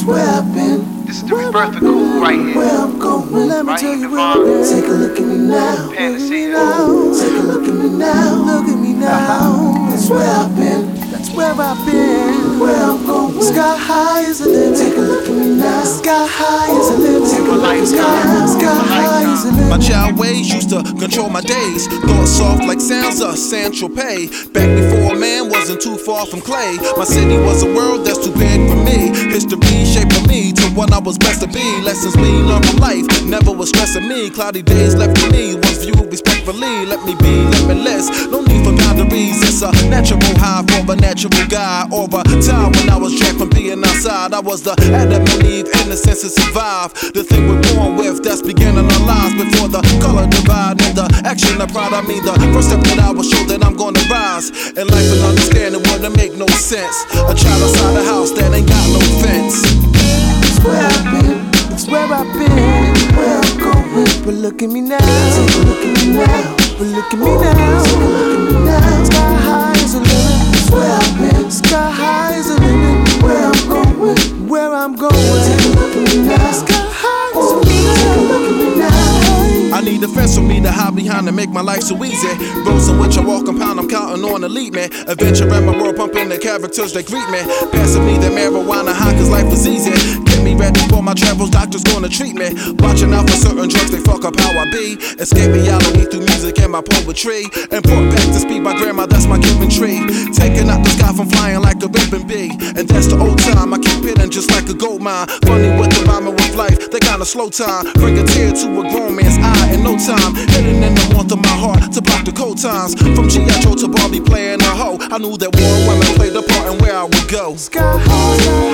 where I've been. This is the rebirth of cool right here. Where I'm going. Let me Right tell here, you where I've Devon. been. Take a look at me now. Fantasy. Take a look at me now. Look at me now. That's where I've been. That's where I've been. Where I'm going. Sky high is the limit. Take a look at me now. Sky high is the limit. Take a look at me now. Sky high is the limit. My child ways used to control my days. Thoughts soft like sounds of Saint-Tropez. Back before a man wasn't too far from clay. My city was a world that's too big for me. History shaping me to what I was blessed to be. Lessons we learned from life never was stressing me. Cloudy days left to me once viewed respectfully. Let me be limitless, no need for boundaries. It's a natural high for a natural guy. Over time when I was jacked from being outside, I was the Adam and Eve, innocence to survive. The thing we're born with that's beginning our lives. Before the color divide and the action of pride, I mean the first step that I will show that I'm gonna rise. And life and understanding wouldn't make no sense. A child outside the house that ain't got no fence. That's where I've been. That's where I've been. Where I'm going. But look at me now. Take a look at me now. But look at me now. Take a look at me now. Sky high is the limit. That's where I've been. Sky high is the limit. Where I'm going. Where I'm going. Take a look at me now. Sky high is the Take a look at me now. I need a fence for me to hide behind and make my life so easy. Roads in which I walk compound, I'm counting on to lead me. Adventure in my world, pumping the characters that greet me. Passing me the marijuana high, cause life is easy. Get me ready for my travels, doctors gonna treat me. Watching out for certain drugs, they fuck up how I be. Escape reality through music and my poetry. And brought back to speed my grandma, that's my given tree. Taking out the sky from flying like a ribbon bee. And that's the old time, I keep hitting just like a gold mine. Funny with the rhyming with life, they kinda slow time. Bring a tear to a grown man's eye in no time. Hidden in the warmth of my heart to block the cold times. From G.I. Joe to Barbie playing a hoe, I knew that war and women played a part in where I would go. Sky high.